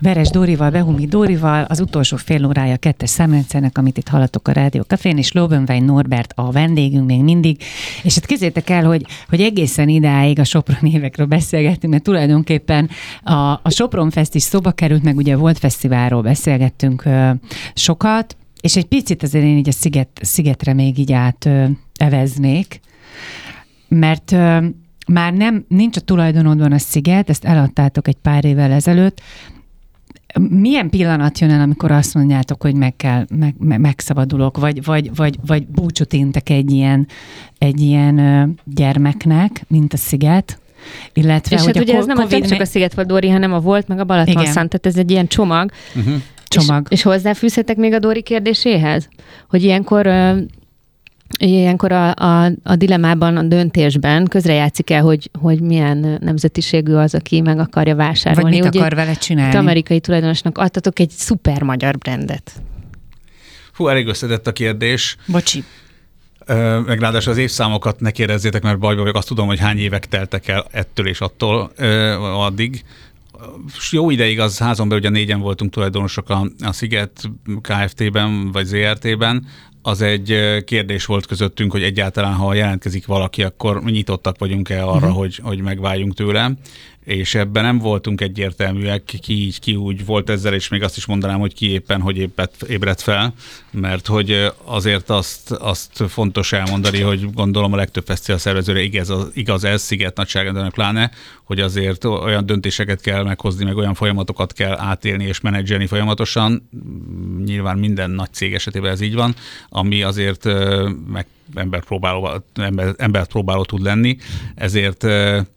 Veres Dórival, Behumi Dórival, az utolsó fél órája 2-es Szemrendszer, amit itt hallatok a Rádió Cafén, és Lobenwein Norbert a vendégünk még mindig. És hát képzeljétek el, hogy egészen idáig a Soproni évekről beszélgettünk, mert tulajdonképpen a Sopron Fest is szóba került, meg ugye volt fesztiválról beszélgettünk sokat, és egy picit azért én így a szigetre még így áteveznék, mert már nincs a tulajdonodban a sziget, ezt eladtátok egy pár évvel ezelőtt. Milyen pillanat jön el, amikor azt mondjátok, hogy megszabadulok, vagy búcsút intek egy ilyen gyermeknek, mint a sziget? Illetve, és hogy hát ugye ez nem csak a sziget volt, Dóri, hanem a Volt, meg a Balatonszant, tehát ez egy ilyen csomag. Uh-huh. És hozzáfűzhetek még a Dóri kérdéséhez? Hogy ilyenkor a dilemmában, a döntésben közrejátszik el, hogy milyen nemzetiségű az, aki meg akarja vásárolni. Vagy mit akar vele csinálni. Amerikai tulajdonosnak adtatok egy szuper magyar brandet. Hú, elég összetett a kérdés. Bocsi. Meg ráadásul az évszámokat ne kérdezzétek, mert bajba vagyok, azt tudom, hogy hány évek teltek el ettől és attól addig. Jó ideig az házon belül, ugye 4-en voltunk tulajdonosok a Sziget Kft-ben vagy ZRT-ben, az egy kérdés volt közöttünk, hogy egyáltalán, ha jelentkezik valaki, akkor nyitottak vagyunk-e arra, hogy megváljunk tőle, és ebben nem voltunk egyértelműek, ki így, ki úgy volt ezzel, és még azt is mondanám, hogy ki éppen, hogy ébredt fel, mert hogy azért azt fontos elmondani, hogy gondolom a legtöbb fesztivál szervezőre igaz ez, Sziget nagyságrendben pláne, hogy azért olyan döntéseket kell meghozni, meg olyan folyamatokat kell átélni és menedzselni folyamatosan, nyilván minden nagy cég esetében ez így van, ami azért embert próbáló tud lenni, ezért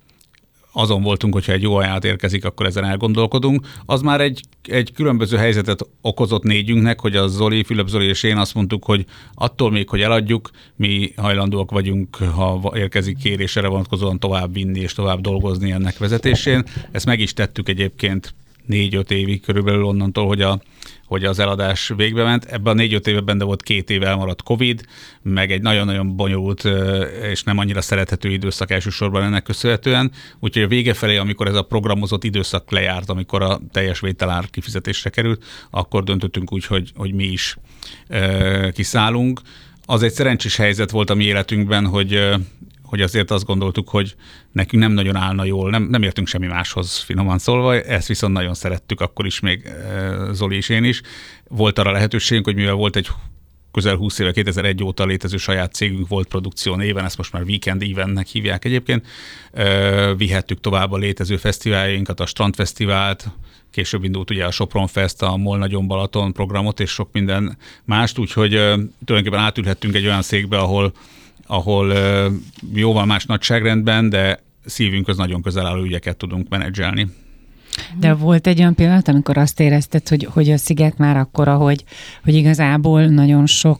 azon voltunk, hogyha egy jó ajánlat érkezik, akkor ezen elgondolkodunk. Az már egy különböző helyzetet okozott négyünknek, hogy a Zoli, Fülöp Zoli és én azt mondtuk, hogy attól még, hogy eladjuk, mi hajlandóak vagyunk, ha érkezik kérés, erre vonatkozóan tovább vinni és tovább dolgozni ennek vezetésén. Ezt meg is tettük egyébként 4-5 évig körülbelül onnantól, hogy az eladás végbe ment. Ebben a 4-5 évben benne volt 2 év elmaradt Covid, meg egy nagyon-nagyon bonyolult és nem annyira szerethető időszak elsősorban ennek köszönhetően. Úgyhogy a vége felé, amikor ez a programozott időszak lejárt, amikor a teljes vételár kifizetésre került, akkor döntöttünk úgy, hogy mi is kiszállunk. Az egy szerencsés helyzet volt a mi életünkben, hogy azért azt gondoltuk, hogy nekünk nem nagyon állna jól, nem értünk semmi máshoz, finoman szólva, ezt viszont nagyon szerettük, akkor is még Zoli és én is. Volt arra lehetőségünk, hogy mivel volt egy közel 20 éve, 2001 óta létező saját cégünk, volt produkció néven, ezt most már Weekend Eventnek hívják egyébként, vihettük tovább a létező fesztiváljainkat, a Strandfesztivált, később indult ugye a Sopron Fest, a Molnagyon Balaton programot és sok minden mást, úgyhogy tulajdonképpen átülhettünk egy olyan székbe, ahol jóval más nagyságrendben, de szívünkhöz nagyon közel álló ügyeket tudunk menedzselni. De volt egy olyan pillanat, amikor azt érezted, hogy a Sziget már akkora, hogy igazából nagyon sok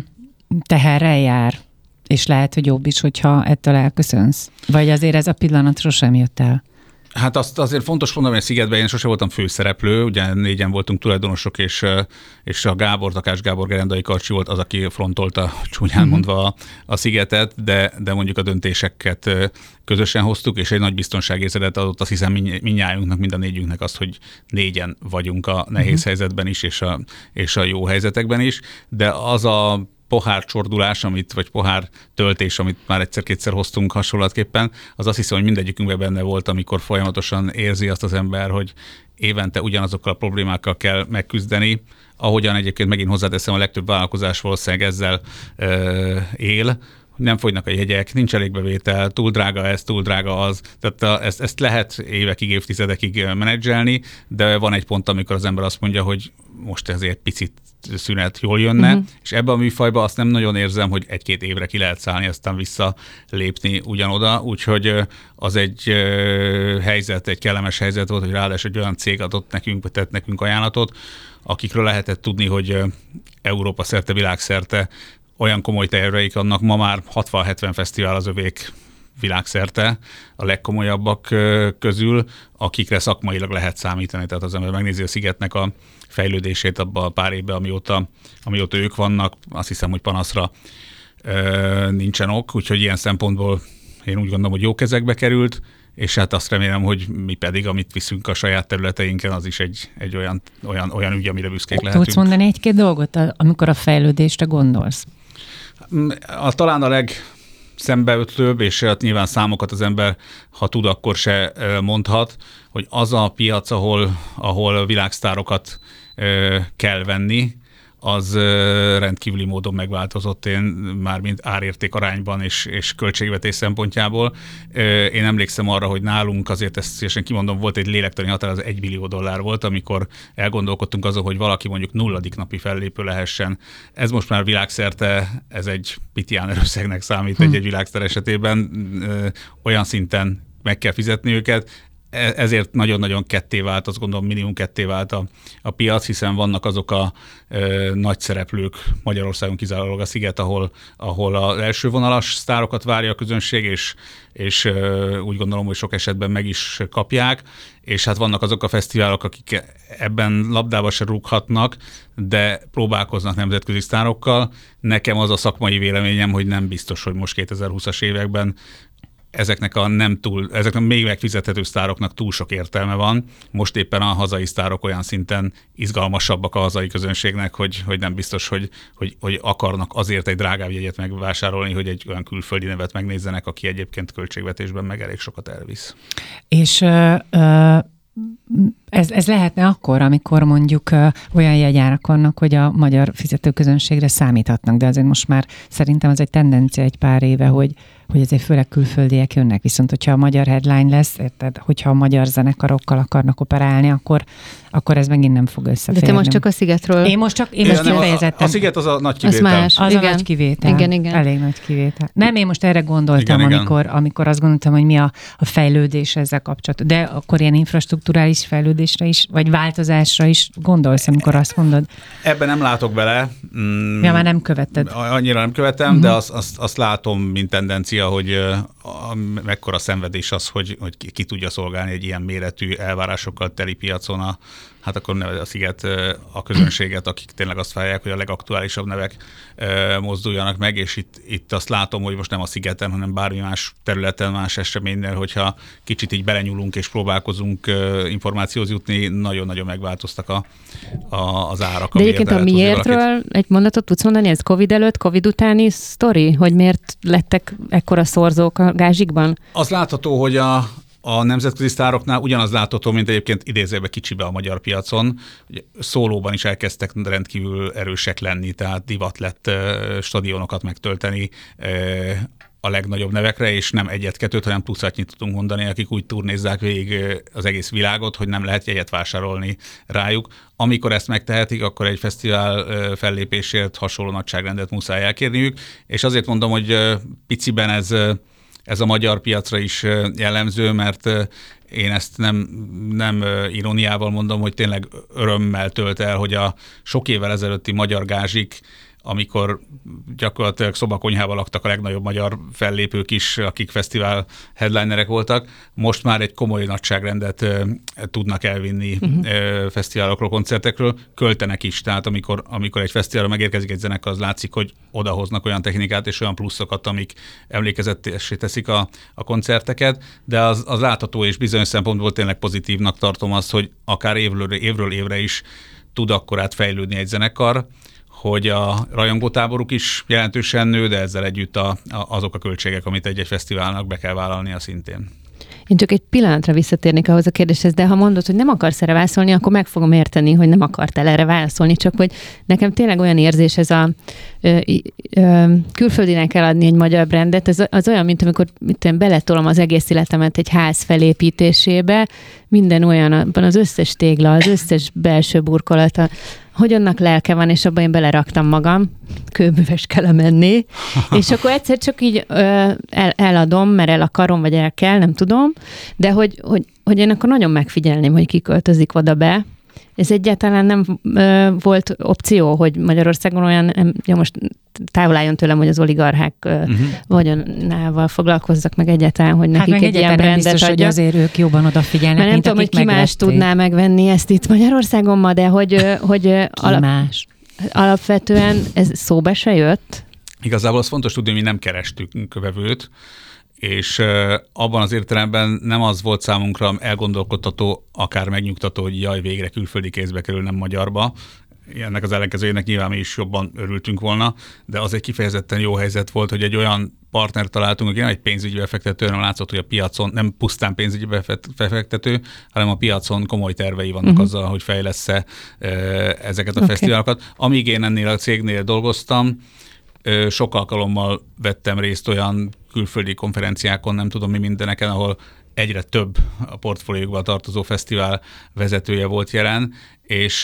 teherrel jár, és lehet, hogy jobb is, hogyha ettől elköszönsz? Vagy azért ez a pillanat sosem jött el? Hát azt azért fontos mondani, hogy a Szigetben én sose voltam főszereplő, ugye 4-en voltunk tulajdonosok, és a Takás Gábor Gerendai Karcsi volt az, aki frontolta csúnyán mondva a Szigetet, de mondjuk a döntéseket közösen hoztuk, és egy nagy biztonságérzetet adott, azt hiszem mindnyájunknak, mind a négyünknek azt, hogy 4-en vagyunk a nehéz helyzetben is, és a jó helyzetekben is, de az a pohárcsordulás, vagy pohár töltés, amit már egyszer-kétszer hoztunk hasonlatképpen, az azt hiszem, hogy mindegyikünkben benne volt, amikor folyamatosan érzi azt az ember, hogy évente ugyanazokkal a problémákkal kell megküzdeni, ahogyan egyébként megint hozzáteszem, a legtöbb vállalkozás valószínűleg ezzel él, nem fogynak a jegyek, nincs elég bevétel, túl drága ez, túl drága az. Tehát ezt lehet évekig, évtizedekig menedzselni, de van egy pont, amikor az ember azt mondja, hogy most ezért picit szünet jól jönne, és ebben a műfajban azt nem nagyon érzem, hogy 1-2 évre ki lehet szállni, aztán visszalépni ugyanoda, úgyhogy az egy helyzet, egy kellemes helyzet volt, hogy ráadásul egy olyan cég adott nekünk, vagy tett nekünk ajánlatot, akikről lehetett tudni, hogy Európa szerte, világszerte olyan komoly terveik vannak, ma már 60-70 fesztivál az övék világszerte, a legkomolyabbak közül, akikre szakmailag lehet számítani. Tehát az ember megnézi a Szigetnek a fejlődését abban a pár évben, amióta ők vannak, azt hiszem, hogy panaszra nincsen ok, úgyhogy ilyen szempontból én úgy gondolom, hogy jó kezekbe került, és hát azt remélem, hogy mi pedig, amit viszünk a saját területeinken, az is egy olyan ügy, amire büszkék lehetünk. Tudsz mondani egy-két dolgot, amikor a fejlődésre gondolsz? Talán a legszembeötlőbb, és hát nyilván számokat az ember, ha tud, akkor se mondhat, hogy az a piac, ahol világsztárokat kell venni, az rendkívüli módon megváltozott, én már mint árérték arányban és költségvetés szempontjából. Én emlékszem arra, hogy nálunk azért ezt szívesen kimondom, volt egy lélektani határ, az $1 billió volt, amikor elgondolkodtunk azon, hogy valaki mondjuk 0. napi fellépő lehessen. Ez most már világszerte, ez egy pitián összegnek számít egy világsztár esetében, olyan szinten meg kell fizetni őket. Ezért nagyon-nagyon ketté vált, azt gondolom minimum ketté vált a piac, hiszen vannak azok a nagy szereplők, Magyarországon kizárólag a Sziget, ahol az első vonalas sztárokat várja a közönség, és úgy gondolom, hogy sok esetben meg is kapják, és hát vannak azok a fesztiválok, akik ebben labdába se rúghatnak, de próbálkoznak nemzetközi sztárokkal. Nekem az a szakmai véleményem, hogy nem biztos, hogy most 2020-as években ezeknek a még megfizethető sztároknak túl sok értelme van. Most éppen a hazai sztárok olyan szinten izgalmasabbak a hazai közönségnek, hogy nem biztos, hogy akarnak azért egy drágább jegyet megvásárolni, hogy egy olyan külföldi nevet megnézzenek, aki egyébként költségvetésben meg elég sokat elvisz. És ez lehetne akkor, amikor mondjuk olyan jegyárak vannak, hogy a magyar fizetőközönségre számíthatnak, de azért most már szerintem az egy tendencia egy pár éve, hogy azért főleg külföldiek jönnek, viszont hogyha a magyar headline lesz, érted, hogyha a magyar zenekarokkal akarnak operálni, akkor ez megint nem fog összeférni. De te most csak a Szigetről... Én most kifejezettem. A Sziget az a nagy kivétel. Az más. Az igen. a nagy kivétel. Igen. Elég nagy kivétel. Nem, én most erre gondoltam, igen. amikor azt gondoltam, hogy mi a fejlődés ezzel kapcsolatban. De akkor ilyen infrastrukturális fejlődésre is, vagy változásra is gondolsz, amikor azt mondod. Ebben nem látok bele. Ja, már nem követted. Annyira nem követem, de azt látom, mint tendencia, hogy mekkora szenvedés az, hogy ki tudja szolgálni egy ilyen méretű elvárásokkal teli piacon hát akkor neved a Sziget a közönséget, akik tényleg azt várják, hogy a legaktuálisabb nevek mozduljanak meg, és itt azt látom, hogy most nem a Szigeten, hanem bármi más területen, más eseménynél, hogyha kicsit így belenyúlunk és próbálkozunk információhoz jutni, nagyon-nagyon megváltoztak az árak. De egyébként a miértről egy mondatot tudsz mondani, ez Covid előtt, Covid utáni sztori, hogy miért lettek ekkora szorzók a gázsikban? Az látható, hogy a nemzetközi sztároknál ugyanaz látható, mint egyébként idézőben kicsibe a magyar piacon. Szólóban is elkezdtek rendkívül erősek lenni, tehát divat lett stadionokat megtölteni a legnagyobb nevekre, és nem egyet-kettőt, hanem tucatnyit tudunk mondani, akik úgy turnézzák végig az egész világot, hogy nem lehet jegyet vásárolni rájuk. Amikor ezt megtehetik, akkor egy fesztivál fellépésért hasonló nagyságrendet muszáj elkérniük, és azért mondom, hogy piciben ez a magyar piacra is jellemző, mert én ezt nem iróniával mondom, hogy tényleg örömmel tölt el, hogy a sok évvel ezelőtti magyar gázsik, amikor gyakorlatilag szobakonyhában laktak a legnagyobb magyar fellépők is, akik fesztivál headlinerek voltak, most már egy komoly nagyságrendet tudnak elvinni fesztiválokról, koncertekről, költenek is. Tehát amikor egy fesztiválra megérkezik egy zenekar, az látszik, hogy odahoznak olyan technikát és olyan pluszokat, amik emlékezetessé teszik a koncerteket, de az látható és bizonyos szempontból tényleg pozitívnak tartom azt, hogy akár évről évre is tud akkorát fejlődni egy zenekar, hogy a rajongótáboruk is jelentősen nő, de ezzel együtt azok a költségek, amit egy fesztiválnak be kell vállalnia szintén. Én csak egy pillanatra visszatérnék ahhoz a kérdéshez, de ha mondod, hogy nem akarsz erre válaszolni, akkor meg fogom érteni, hogy nem akartál erre válaszolni, csak hogy nekem tényleg olyan érzés ez a külföldinek eladni egy magyar brandet, az olyan, mint amikor beletolom az egész életemet egy ház felépítésébe, minden olyan, abban az összes tégla, az összes belső burkolata, hogy annak lelke van, és abban én beleraktam magam, kőműves kell menni, és akkor egyszer csak így eladom, mert el akarom, vagy el kell, nem tudom, de hogy én akkor nagyon megfigyelném, hogy ki költözik oda be. Ez egyáltalán nem volt opció, hogy Magyarországon olyan, most távol álljon tőlem, hogy az oligarchák vagyonával foglalkozzak meg egyáltalán, hogy nekik egy ilyen brandet biztos, adjak. hogy azért ők jobban odafigyelnek, mert nem tudom, hogy ki más tudná megvenni ezt itt Magyarországon ma, de hogy alapvetően ez szóba se jött. Igazából az fontos tudni, hogy mi nem kerestünk vevőt, és abban az értelemben nem az volt számunkra elgondolkodtató, akár megnyugtató, hogy jaj, végre külföldi kézbe kerül, nem magyarba. Ennek az ellenkezőjének nyilván mi is jobban örültünk volna, de az egy kifejezetten jó helyzet volt, hogy egy olyan partnert találtunk, aki nem egy pénzügyi befektető, hanem látszott, hogy a piacon nem pusztán pénzügyi befektető, hanem a piacon komoly tervei vannak azzal, hogy fejlessze ezeket a fesztiválokat. Amíg én ennél a cégnél dolgoztam, sok alkalommal vettem részt olyan külföldi konferenciákon, nem tudom mi mindeneken, ahol egyre több a portfóliókba tartozó fesztivál vezetője volt jelen, és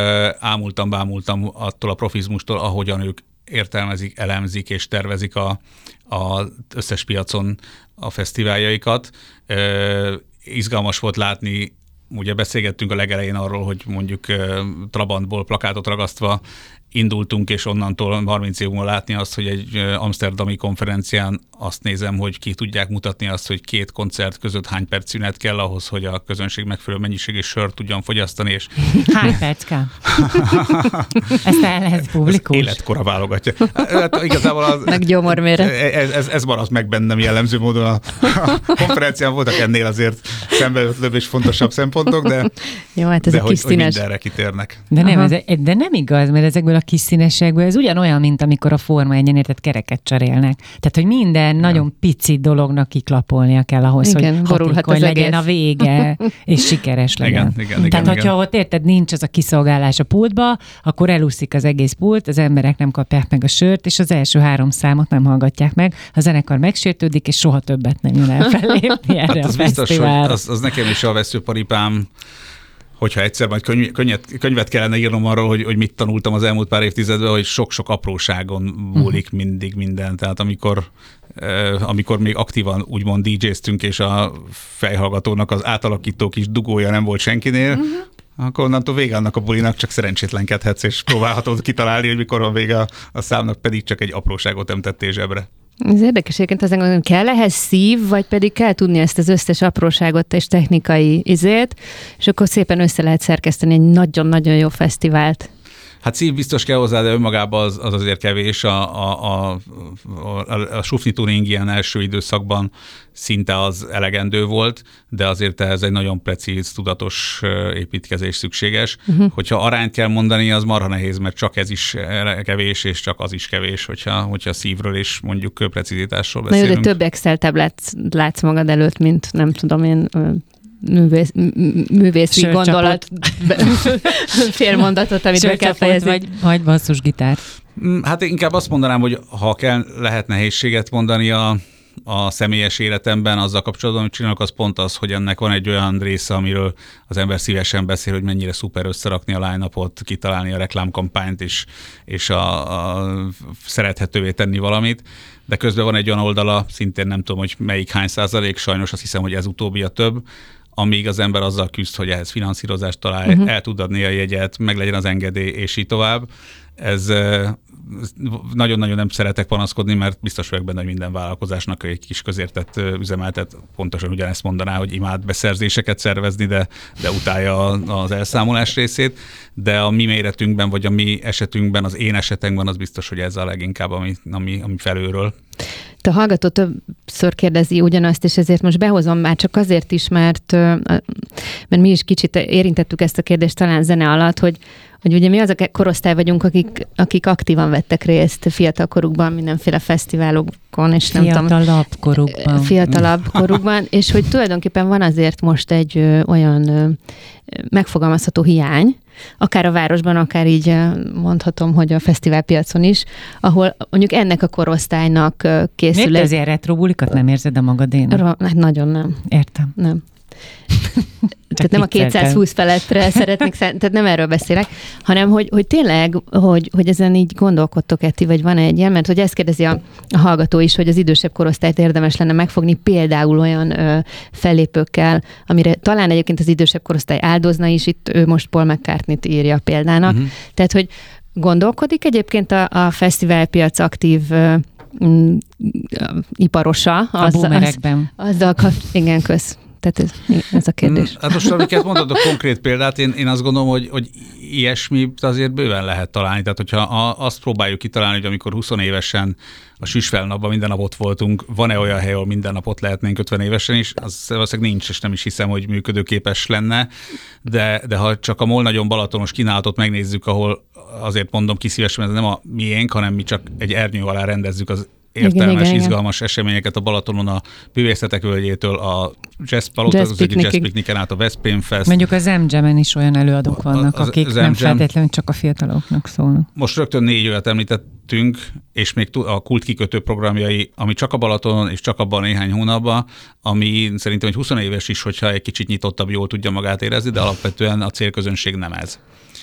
bámultam attól a profizmustól, ahogyan ők értelmezik, elemzik és tervezik az összes piacon a fesztiváljaikat. Izgalmas volt látni, ugye beszélgettünk a legelején arról, hogy mondjuk Trabantból plakátot ragasztva indultunk, és onnantól 30 év múlva látni azt, hogy egy amszterdami konferencián azt nézem, hogy ki tudják mutatni azt, hogy 2 koncert között hány perc szünet kell ahhoz, hogy a közönség megfelelő mennyiségű sört tudjon fogyasztani. És hány perc kell? Ezt el lehet publikus? Életkora válogatja. Hát, igazából meg gyomorméret. Ez maradt meg bennem jellemző módon. A konferencián voltak ennél azért szembeötlőbb és fontosabb szempontok, de, jó, hát ez de a kis hogy mindenre kitérnek. De nem igaz, mert ezekből a kis színesekből ez ugyanolyan, mint amikor a Forma 1-en érted kereket cserélnek. Tehát, hogy minden nagyon pici dolognak kiklapolnia kell ahhoz, igen, hogy hatékony legyen a vége, és sikeres legyen. Tehát, hogyha ott érted, nincs az a kiszolgálás a pultba, akkor elúszik az egész pult, az emberek nem kapják meg a sört, és az első 3 számot nem hallgatják meg, a zenekar megsértődik, és soha többet nem jön el fellépni erre hát a fesztiválra. Biztos, hogy az nekem is a veszőparipám, hogyha egyszer majd könyvet kellene írnom arról, hogy mit tanultam az elmúlt pár évtizedben, hogy sok-sok apróságon múlik mindig minden. Tehát amikor még aktívan úgymond DJ-ztünk, és a fejhallgatónak az átalakító kis dugója nem volt senkinél, akkor onnantól vége annak a bulinak csak szerencsétlenkedhetsz, és próbálhatod kitalálni, hogy mikor van vége a számnak, pedig csak egy apróságot emtettél zsebre. Ez érdekes, egyébként azt gondolom, kell ehhez szív, vagy pedig kell tudni ezt az összes apróságot és technikai izét, és akkor szépen össze lehet szerkeszteni egy nagyon-nagyon jó fesztivált. Hát szív biztos kell hozzá, de önmagában az azért kevés. A Sufni Tuning ilyen első időszakban szinte az elegendő volt, de azért ehhez egy nagyon precíz, tudatos építkezés szükséges. Hogyha arányt kell mondani, az marha nehéz, mert csak ez is kevés, és csak az is kevés, hogyha szívről és mondjuk precizitásról beszélünk. Na jó, de több Excel táblát látsz magad előtt, mint nem tudom én... művészi gondolat, fél mondatot, amit be kell fejezni. Vagy basszusgitár. Hát inkább azt mondanám, hogy ha kell, lehet nehézséget mondani a személyes életemben azzal kapcsolatban, hogy csinálok, az pont az, hogy ennek van egy olyan része, amiről az ember szívesen beszél, hogy mennyire szuper összerakni a line-upot, kitalálni a reklámkampányt, és a szerethetővé tenni valamit, de közben van egy olyan oldala, szintén nem tudom, hogy melyik hány százalék, sajnos azt hiszem, hogy ez utóbbi a több, amíg az ember azzal küzd, hogy ehhez finanszírozást talál, el tud adni a jegyet, meg legyen az engedély, és így tovább. Ez nagyon-nagyon nem szeretek panaszkodni, mert biztos vagyok benne, hogy minden vállalkozásnak egy kis közértett üzemeltet pontosan ugyanezt mondaná, hogy imád beszerzéseket szervezni, de utálja az elszámolás részét, de a mi méretünkben, vagy a mi esetünkben, az én esetemben az biztos, hogy ez a leginkább, ami felülről. A hallgató többször kérdezi ugyanazt, és ezért most behozom már csak azért is, mert mi is kicsit érintettük ezt a kérdést talán zene alatt, hogy ugye mi az a korosztály vagyunk, akik aktívan vettek részt fiatal korukban, mindenféle fesztiválokon, és nem tudom. Fiatalabb korukban, és hogy tulajdonképpen van azért most egy olyan megfogalmazható hiány, akár a városban, akár így mondhatom, hogy a fesztiválpiacon is, ahol mondjuk ennek a korosztálynak készül. Miért azért retrobulikat nem érzed a magadénak? Hát nagyon nem. Értem. Nem. Tehát nem a 220 felettre szeretnék, tehát nem erről beszélek, hanem hogy tényleg, hogy ezen így gondolkodtok-e ti, vagy van-e egy ilyen, mert hogy ezt kérdezi a hallgató is, hogy az idősebb korosztályt érdemes lenne megfogni például olyan fellépőkkel, amire talán egyébként az idősebb korosztály áldozna is, itt ő most Paul McCartney-t írja példának. Tehát, hogy gondolkodik egyébként a fesztiválpiac aktív iparosa. A boomerekben. Igen, kösz. Tehát ez a kérdés. Hát most, amiket mondod, a konkrét példát, én azt gondolom, hogy ilyesmit azért bőven lehet találni. Tehát, hogyha azt próbáljuk kitalálni, hogy amikor 20 évesen a Süsfelnapban minden nap ott voltunk, van-e olyan hely, ahol minden nap ott lehetnénk 50 évesen is, az valószínűleg nincs, és nem is hiszem, hogy működőképes lenne, de ha csak a MOL nagyon balatonos kínálatot megnézzük, ahol azért mondom ki szívesen, ez nem a miénk, hanem mi csak egy ernyő alá rendezzük az értelmes, igen, izgalmas eseményeket a Balatonon, a Bűvészetek Völgyétől, a Jazz Pikniken át a Veszprém Fest. Mondjuk az M-Jam-en is olyan előadók vannak, akik nem feltétlenül csak a fiataloknak szólnak. Most rögtön 4 olyat említettünk, és még a Kult kikötő programjai, ami csak a Balatonon, és csak abban néhány hónapban, ami szerintem egy 20 éves is, hogyha egy kicsit nyitottabb, jól tudja magát érezni, de alapvetően a célközönség nem ez.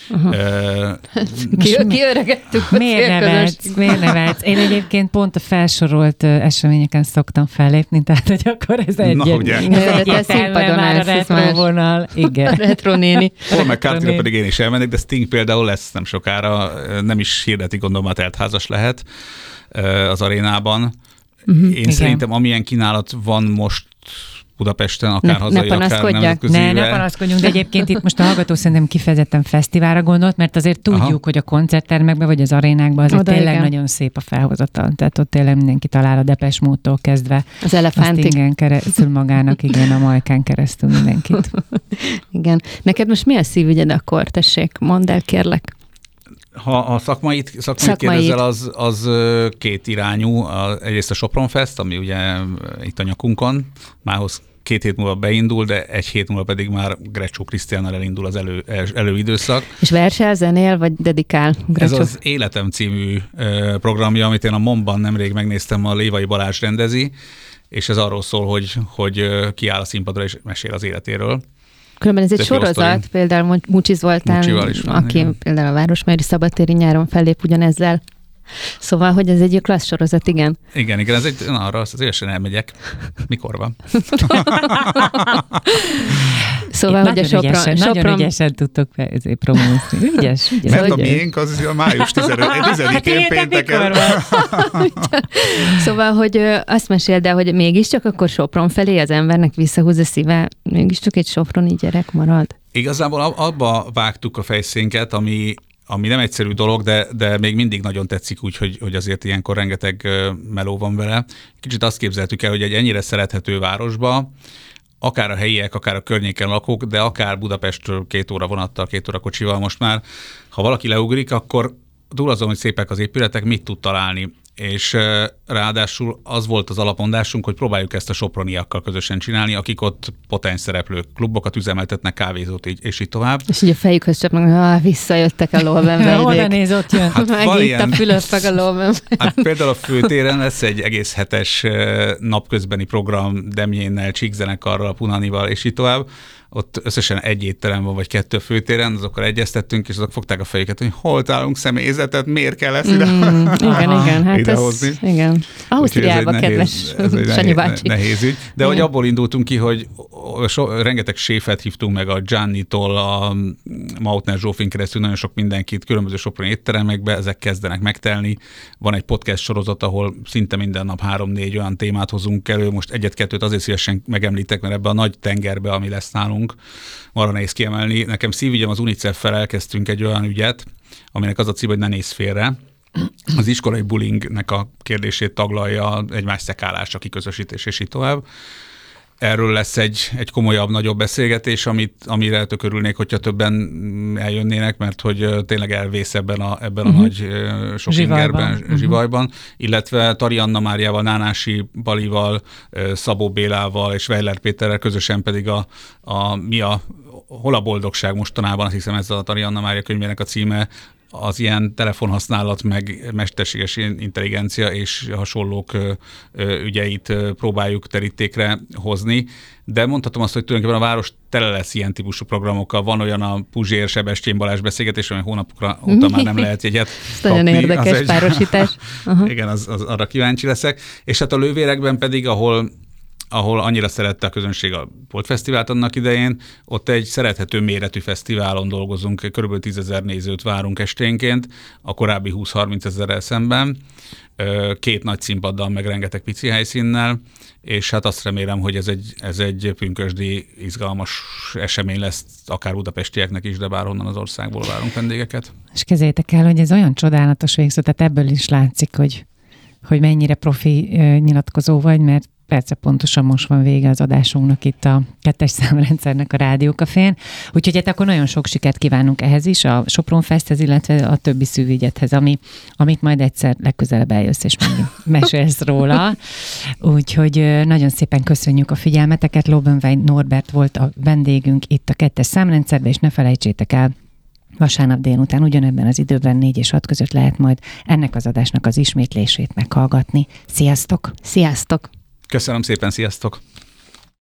Kiöregettük a Miért nevetsz? Én egyébként pont a felsorolt eseményeken szoktam fellépni, tehát hogy akkor ez színpadon már a retrovonal. Igen. A retro néni. Paul McCartney-re pedig én is elmennék, de Sting például lesz nem sokára, nem is hirdeti, gondolom, a teltházas lehet az arénában. Én szerintem amilyen kínálat van most Budapesten, akár hazai, akár nemzetközivel. Ne panaszkodjunk, de egyébként itt most a hallgató szerintem kifejezetten fesztiválra gondolt, mert azért tudjuk, hogy a koncerttermekben vagy az arénákban azért tényleg igen. Nagyon szép a felhozatal. Tehát ott tényleg mindenki talál a Depeche Mode-tól kezdve. Az Elefántig. Sting-en keresztül magának, igen, a Majkán keresztül mindenkit. Igen. Neked most mi a szívügyed akkor? Tessék, mondd el, kérlek. Ha a szakmait kérdezel, az két irányú. Egyrészt a Sopron Fest, ami ugye itt a nyakunkon, mához 2 hét múlva beindul, de 1 hét múlva pedig már Grecsó Krisztiánnal elindul az előidőszak. És versel, zenél, vagy dedikál Grecsó? Ez az Életem című programja, amit én a MOM-ban nemrég megnéztem, a Lévai Balázs rendezi, és ez arról szól, hogy kiáll a színpadra és mesél az életéről. Különben ez egy sorozat, például Mucsi Zoltán, aki igen. Például a Városmajori Szabadtéri nyáron fellép ugyanezzel. Szóval, hogy ez egy klassz sorozat, igen. Igen, ez arra az évesen elmegyek. Mikor van? Szóval, hogy a Sopron... Nagyon ügyesen tudtok promózni. Ügyes. Mert a miénk az a május 10-én pénteken. Szóval, hogy azt meséld el, hogy mégiscsak akkor Sopron felé az embernek visszahúz a szíve, mégiscsak egy soproni gyerek marad. Igazából abba vágtuk a fejszénket, ami nem egyszerű dolog, de még mindig nagyon tetszik úgy, hogy azért ilyenkor rengeteg meló van vele. Kicsit azt képzeltük el, hogy egy ennyire szerethető városba, akár a helyiek, akár a környéken lakók, de akár Budapestről 2 óra vonattal, 2 óra kocsival most már, ha valaki leugrik, akkor túl azon, hogy szépek az épületek, mit tud találni. És ráadásul az volt az alapmondásunk, hogy próbáljuk ezt a soproniakkal közösen csinálni, akik ott potens szereplők, klubokat üzemeltetnek, kávézót és így tovább. És ugye a fejükhöz csapnak, visszajöttek a lóvembeidék. Oda néz, ott jön. Megint a Fülöp a lóvembe. Hát például a főtéren lesz egy egész hetes napközbeni program Demjénnel, Csíkzenekarral, Punanival és így tovább. Ott összesen 1 étterem van, vagy 2 főtéren, azokkal egyeztettünk, és azok fogták a fejüket, hogy hol találunk személyzetet, miért kell ezt igen, hát ez, igen. Ausztriába, kedves Sanyi bácsi. Nehéz ügy. De hogy abból indultunk ki, hogy rengeteg séfet hívtunk meg a Gianni-tól, a Mautner Zsófin keresztül nagyon sok mindenkit, különböző soproni étteremekbe, ezek kezdenek megtelni. Van egy podcast sorozat, ahol szinte minden nap 3-4 olyan témát hozunk elő. Most 1-2 azért szívesen megemlítek, mert ebbe a nagy tengerbe, ami lesz nálunk, arra nehéz kiemelni. Nekem szívügyem az UNICEF-fel elkezdtünk egy olyan ügyet, aminek az a cím, hogy ne nézz félre. Az iskolai bullyingnek a kérdését taglalja, egymás szekálása, kiközösítés és így tovább. Erről lesz egy komolyabb, nagyobb beszélgetés, amire tök örülnék, hogyha többen eljönnének, mert hogy tényleg elvész ebben a nagy sok ingerben, zsivajban, illetve Tari Anna Máriával, Nánási Balival, Szabó Bélával és Weiler Péterrel közösen pedig hol a boldogság mostanában, azt hiszem ez a Tari Anna Mária könyvének a címe, az ilyen telefonhasználat, meg mesterséges intelligencia és hasonlók ügyeit próbáljuk terítékre hozni. De mondhatom azt, hogy tulajdonképpen a város tele lesz ilyen típusú programokkal. Van olyan a Puzsér Sebestyén Balázs beszélgetés, ami hónapokra óta már nem lehet jegyet kapni. Nagyon érdekes párosítás. Igen, arra kíváncsi leszek. És hát a Lővérekben pedig, ahol ahol annyira szerette a közönség a Boltfesztivált annak idején, ott egy szerethető méretű fesztiválon dolgozunk, kb. 10 000 nézőt várunk esténként, a korábbi 20-30 000-rel szemben, 2 nagy színpaddal, meg rengeteg pici helyszínnel, és hát azt remélem, hogy ez egy pünkösdi, izgalmas esemény lesz, akár budapestieknek is, de bárhonnan az országból várunk vendégeket. És képzeljétek el, hogy ez olyan csodálatos végszó, tehát ebből is látszik, hogy mennyire profi nyilatkozó vagy, mert persze pontosan most van vége az adásunknak itt a 2-es számrendszernek a Rádiókafén. Úgyhogy hát akkor nagyon sok sikert kívánunk ehhez is, a Sopron Festhez, illetve a többi szűvigyethez, amit majd egyszer legközelebb eljössz, és mesélsz róla. Úgyhogy nagyon szépen köszönjük a figyelmeteket. Lobenwein Norbert volt a vendégünk itt a 2-es számrendszerben, és ne felejtsétek el, vasárnap délután ugyanebben az időben 4 és 6 között lehet majd ennek az adásnak az ismétlését meghallgatni. Sziasztok! Sziasztok! Köszönöm szépen, sziasztok!